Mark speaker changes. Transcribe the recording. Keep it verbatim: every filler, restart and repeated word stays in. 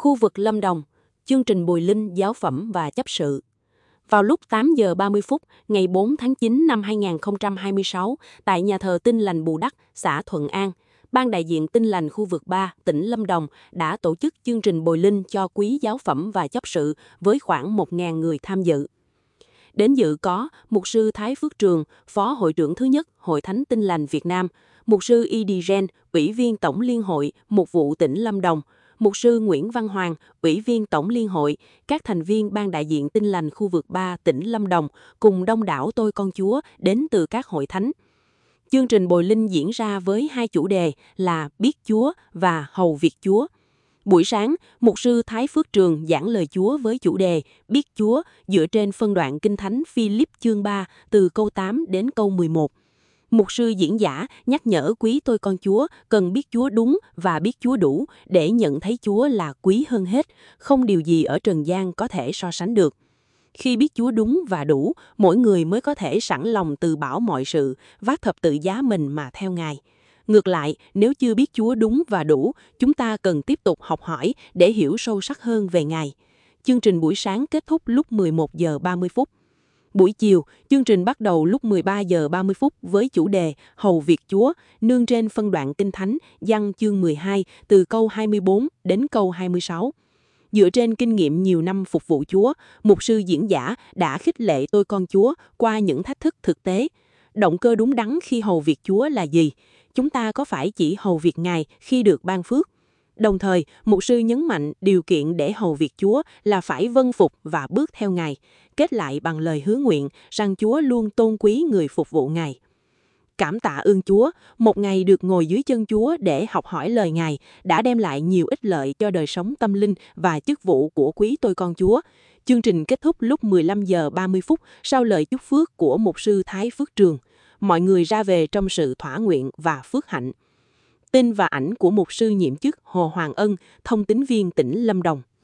Speaker 1: Khu vực Lâm Đồng, chương trình Bùi Linh giáo phẩm và chấp sự. Vào lúc tám giờ ba mươi phút ngày bốn tháng chín năm hai nghìn không trăm hai mươi sáu, tại nhà thờ Tin Lành Bù Đắp, xã Thuận An, Ban đại diện Tin Lành khu vực ba, tỉnh Lâm Đồng đã tổ chức chương trình Bùi Linh cho quý giáo phẩm và chấp sự với khoảng một nghìn người tham dự. Đến dự có Mục sư Thái Phước Trường, Phó Hội trưởng thứ nhất Hội Thánh Tin Lành Việt Nam, Mục sư Y Đi Ren, Ủy viên Tổng Liên hội, Mục vụ tỉnh Lâm Đồng, Mục sư Nguyễn Văn Hoàng, Ủy viên Tổng Liên hội, các thành viên Ban đại diện Tin Lành khu vực ba tỉnh Lâm Đồng, cùng đông đảo tôi con Chúa đến từ các hội thánh. Chương trình Bồi Linh diễn ra với hai chủ đề là Biết Chúa và Hầu việc Chúa. Buổi sáng, Mục sư Thái Phước Trường giảng lời Chúa với chủ đề Biết Chúa dựa trên phân đoạn Kinh Thánh Phi-líp chương ba từ câu tám đến câu mười một. Mục sư diễn giả nhắc nhở quý tôi con Chúa cần biết Chúa đúng và biết Chúa đủ để nhận thấy Chúa là quý hơn hết, không điều gì ở trần gian có thể so sánh được. Khi biết Chúa đúng và đủ, mỗi người mới có thể sẵn lòng từ bỏ mọi sự, vác thập tự giá mình mà theo Ngài. Ngược lại, nếu chưa biết Chúa đúng và đủ, chúng ta cần tiếp tục học hỏi để hiểu sâu sắc hơn về Ngài. Chương trình buổi sáng kết thúc lúc mười một giờ ba mươi phút. Buổi chiều, chương trình bắt đầu lúc mười ba giờ ba mươi phút với chủ đề Hầu việc Chúa, nương trên phân đoạn Kinh Thánh Giăng chương mười hai từ câu hai mươi bốn đến câu hai mươi sáu. Dựa trên kinh nghiệm nhiều năm phục vụ Chúa, mục sư diễn giả đã khích lệ tôi con Chúa qua những thách thức thực tế. Động cơ đúng đắn khi hầu việc Chúa là gì? Chúng ta có phải chỉ hầu việc Ngài khi được ban phước? Đồng thời, mục sư nhấn mạnh điều kiện để hầu việc Chúa là phải vâng phục và bước theo Ngài, kết lại bằng lời hứa nguyện rằng Chúa luôn tôn quý người phục vụ Ngài. Cảm tạ ơn Chúa, một ngày được ngồi dưới chân Chúa để học hỏi lời Ngài đã đem lại nhiều ích lợi cho đời sống tâm linh và chức vụ của quý tôi con Chúa. Chương trình kết thúc lúc mười lăm giờ ba mươi phút sau lời chúc phước của mục sư Thái Phước Trường. Mọi người ra về trong sự thỏa nguyện và phước hạnh. Tin và ảnh của mục sư nhiệm chức Hồ Hoàng Ân, thông tín viên tỉnh Lâm Đồng.